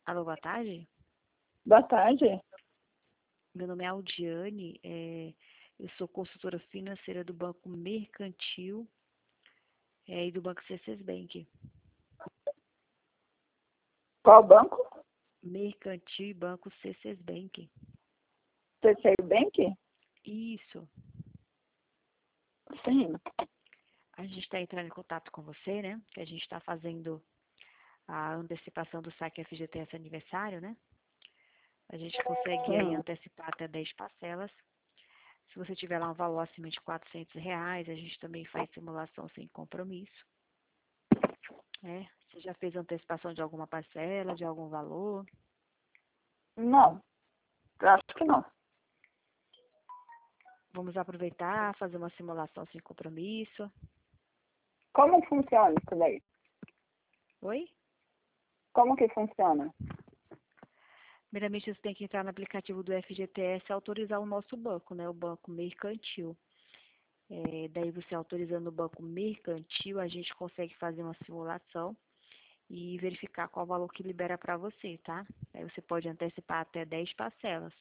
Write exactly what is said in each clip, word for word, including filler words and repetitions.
Alô, boa tarde. Boa tarde. Meu nome é Aldiane, é, eu sou consultora financeira do Banco Mercantil é, e do Banco C C Bank. Qual banco? Mercantil e Banco C C Bank. C C Bank? Isso. Sim. A gente está entrando em contato com você, né? Que a gente está fazendo a antecipação do saque F G T S aniversário, né? A gente consegue aí Hum. antecipar até dez parcelas. Se você tiver lá um valor acima de quatrocentos reais, a gente também faz simulação sem compromisso. É. Você já fez antecipação de alguma parcela, de algum valor? Não. Eu acho que não. Vamos aproveitar, fazer uma simulação sem compromisso. Como funciona isso daí? Oi? Como que funciona? Primeiramente, você tem que entrar no aplicativo do F G T S e autorizar o nosso banco, né? O Banco Mercantil. É, daí, você autorizando o Banco Mercantil, a gente consegue fazer uma simulação e verificar qual valor que libera para você, tá? Aí você pode antecipar até dez parcelas.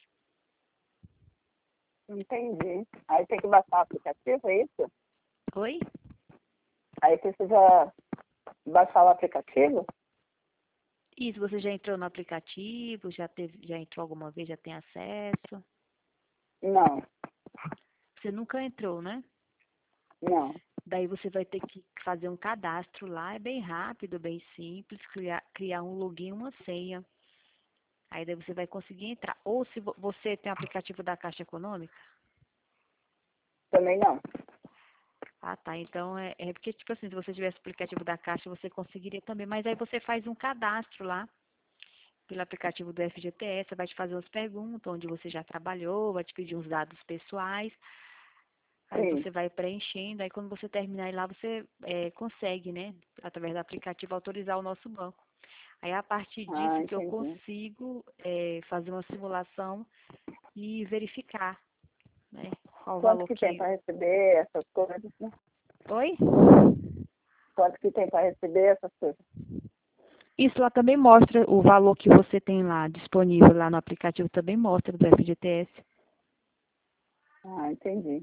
Entendi. Aí tem que baixar o aplicativo, é isso? Oi? Aí precisa baixar o aplicativo? Isso, você já entrou no aplicativo, já teve, já entrou alguma vez, já tem acesso? Não. Você nunca entrou, né? Não. Daí você vai ter que fazer um cadastro lá, é bem rápido, bem simples, criar, criar um login e uma senha. Aí daí você vai conseguir entrar. Ou se vo- você tem o aplicativo da Caixa Econômica. Também não. Ah, tá. Então é, é porque, tipo assim, se você tivesse o aplicativo da Caixa, você conseguiria também. Mas aí você faz um cadastro lá pelo aplicativo do F G T S, vai te fazer umas perguntas, onde você já trabalhou, vai te pedir uns dados pessoais. Aí Sim. você vai preenchendo, aí quando você terminar lá, você é, consegue, né, através do aplicativo, autorizar o nosso banco. Aí a partir Ah, disso que eu entendi. consigo é, fazer uma simulação e verificar, né, qual o Quanto valor que tem que... para receber essas coisas, né? Oi? Quanto que tem para receber essas coisas? Isso lá também mostra o valor que você tem lá disponível lá no aplicativo, também mostra do F G T S. Ah, entendi.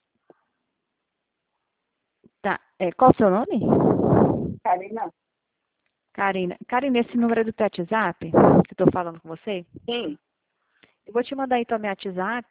Tá, é, qual o seu nome? Karina? Karina. Karina, esse número é do teu WhatsApp que eu tô falando com você? Sim. Eu vou te mandar então meu WhatsApp.